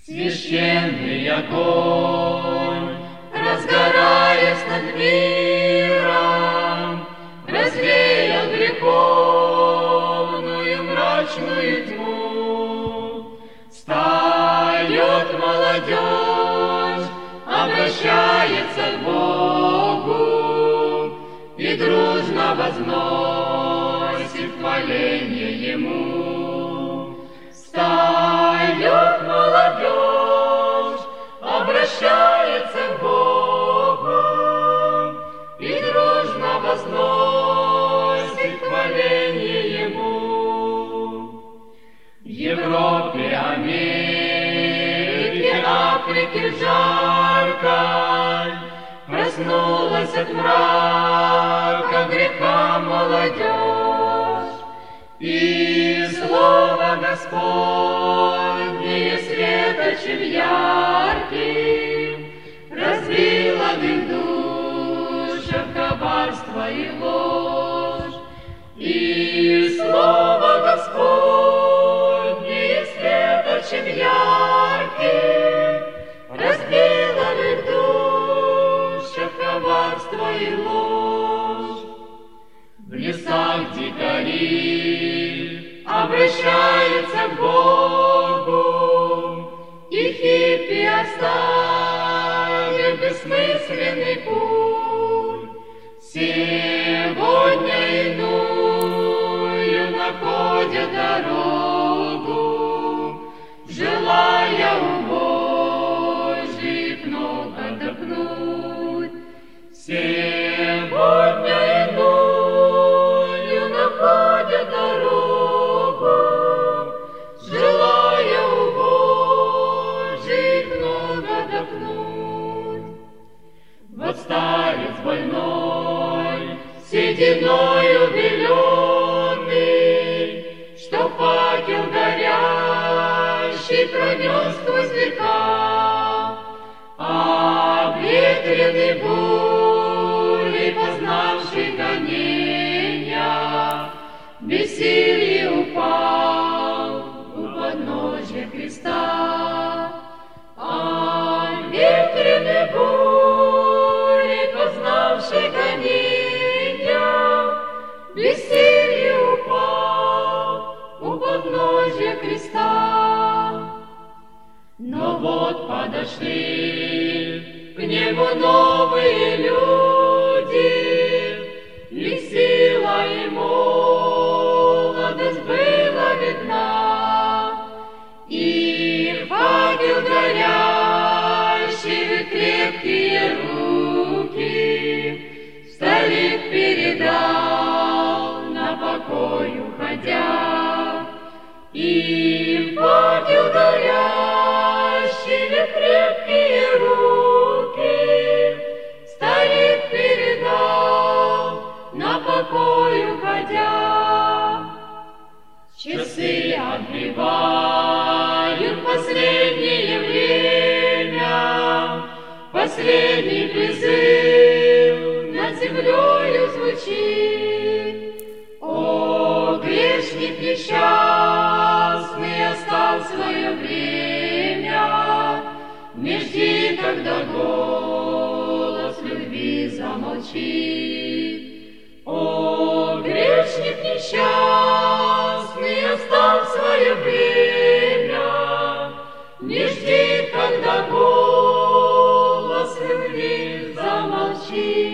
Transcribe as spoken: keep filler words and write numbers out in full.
Священный огонь, разгораясь над миром, развеял греховную мрачную тьму. Встает молодежь, обращается к Богу и дружно возносит хваление Ему. Встает молодежь, обращается к Богу и дружно возносит хваление Ему. В Европе, Америке, Африке жаркой проснулась от мрака греха молодежь, и слово Господне светочем ярким разбило в их душах коварство и ложь. И слово Господне светочем ярким разбило в их душах коварство и ложь. В лесах дикари обращаются к Богу, и хиппи оставив бессмысленный путь, сегодня иную находят дорогу, желая у Божьих ног отдохнуть. Сегодня иную находят дорогу, желая у Божьих ног отдохнуть. Вот старец больной, сединою беленый, что факел горящий пронес сквозь века, обветренный бурей, познавший гонения, бессилье упал у подножия креста. Обветренный бурей, познавший гонения, бессилье упал у подножия креста. Но вот подошли к нему новые люди, и сила и молодость была видна, и факел горящий, крепкие руки старик передал, на покой уходя. И факел горящий, крепкие руки старик передал, на покой уходя. Часы отбивают последнее время, последний призыв над землею звучит. О, грешник несчастный, остал свое время, не жди, когда голос любви замолчит. О, грешник несчастный, остал свое время, не жди, когда голос любви замолчит.